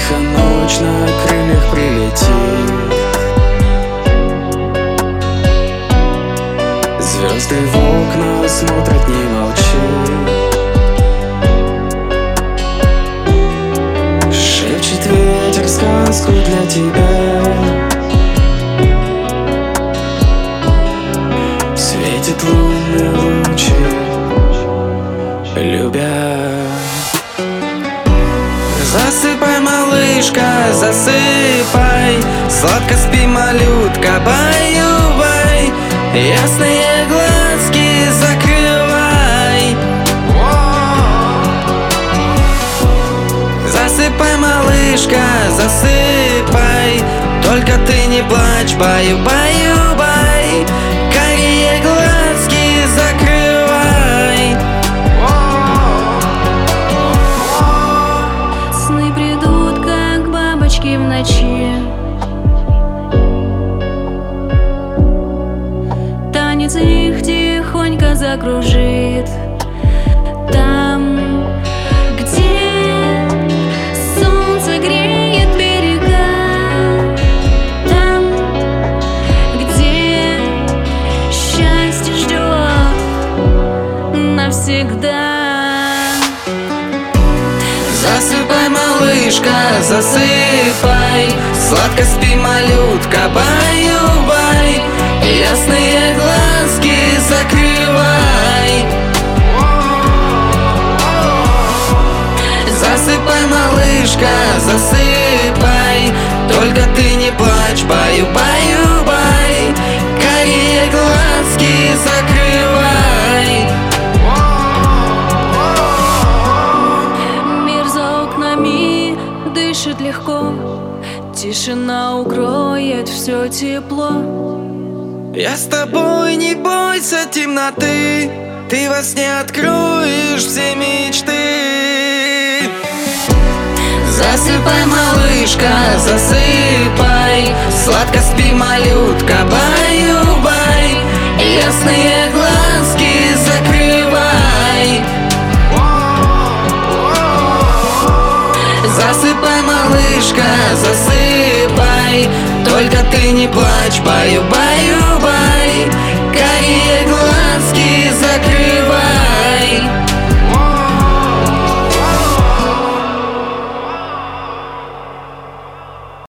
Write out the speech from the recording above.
Тихо ночь на крыльях прилетит, звезды в окна смотрят, не молчи. Шепчет ветер сказку для тебя, светит лунные лучи, любя. Засыпай, малышка, засыпай, сладко спи, малютка, баю-бай, ясные глазки закрывай. Засыпай, малышка, засыпай, только ты не плачь, баю-баю-бай, карие глазки закрывай. Сны придут, как бабочки в ночи, танец их тихонько закружит. Там, где солнце греет берега, там, где счастье ждет навсегда. Засыпай, малышка, засыпай, сладко спи, малютка, баю-бай, ясные глазки закрывай. Засыпай, малышка, засыпай, только ты не плачь, баю-баю-бай, карие глазки закрывай. Мир за окнами дышит легко, тишина укроет все тепло. Я с тобой, не бойся темноты, ты во сне откроешь все мечты. Засыпай, малышка, засыпай, сладко спи, малютка, баю-бай, ясные глазки закрывай. Засыпай, малышка, засыпай, только ты не плачь, баю-баю-бай, карие глазки